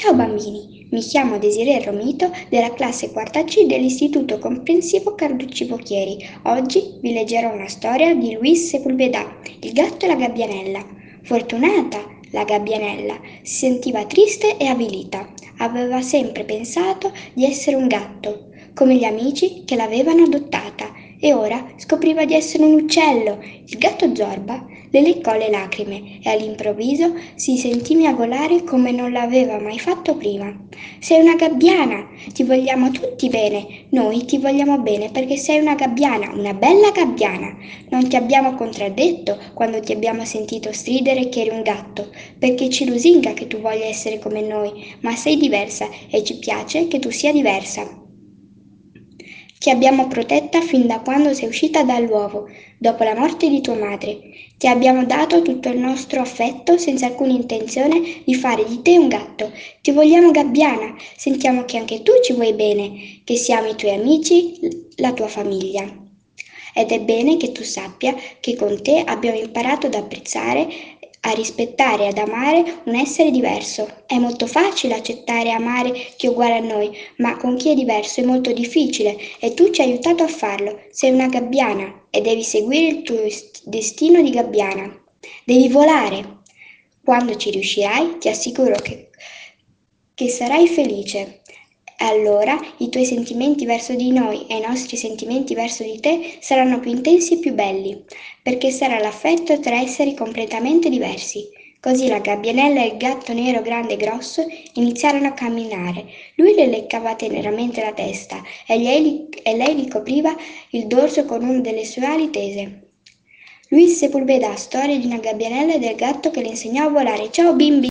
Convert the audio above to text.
Ciao bambini, mi chiamo Desiree Romito della classe quarta C dell'Istituto Comprensivo Carducci Bocchieri. Oggi vi leggerò una storia di Luis Sepulveda, il gatto e la gabbianella. Fortunata, la gabbianella si sentiva triste e avvilita. Aveva sempre pensato di essere un gatto, come gli amici che l'avevano adottata, e ora scopriva di essere un uccello. Il gatto Zorba le leccò le lacrime e all'improvviso si sentì miagolare come non l'aveva mai fatto prima. Sei una gabbiana, ti vogliamo tutti bene, noi ti vogliamo bene perché sei una gabbiana, una bella gabbiana. Non ti abbiamo contraddetto quando ti abbiamo sentito stridere che eri un gatto, perché ci lusinga che tu voglia essere come noi, ma sei diversa e ci piace che tu sia diversa. Ti abbiamo protetta fin da quando sei uscita dall'uovo, dopo la morte di tua madre. Ti abbiamo dato tutto il nostro affetto senza alcuna intenzione di fare di te un gatto. Ti vogliamo gabbiana, sentiamo che anche tu ci vuoi bene, che siamo i tuoi amici, la tua famiglia. Ed è bene che tu sappia che con te abbiamo imparato ad apprezzare, a rispettare e ad amare un essere diverso. È molto facile accettare e amare chi è uguale a noi, ma con chi è diverso è molto difficile e tu ci hai aiutato a farlo. Sei una gabbiana e devi seguire il tuo destino di gabbiana. Devi volare. Quando ci riuscirai, ti assicuro che sarai felice. Allora i tuoi sentimenti verso di noi e i nostri sentimenti verso di te saranno più intensi e più belli, perché sarà l'affetto tra esseri completamente diversi. Così la gabbianella e il gatto nero grande e grosso iniziarono a camminare. Lui le leccava teneramente la testa e lei gli copriva il dorso con una delle sue ali tese. Luis Sepulveda, storia di una gabbianella e del gatto che le insegnò a volare. Ciao bimbi!